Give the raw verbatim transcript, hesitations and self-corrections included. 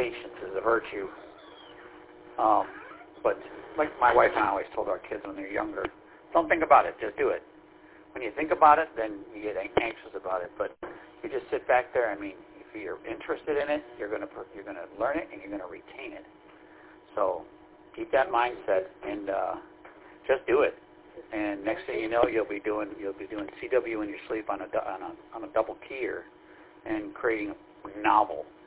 patience is a virtue. Um, but like my wife and I always told our kids when they're younger, don't think about it, just do it. When you think about it, then you get anxious about it. But you just sit back there. I mean, if you're interested in it, you're gonna you're gonna learn it and you're gonna retain it. So keep that mindset and uh, just do it. And next thing you know, you'll be doing you'll be doing C W in your sleep on a on a on a double keyer and creating a novel.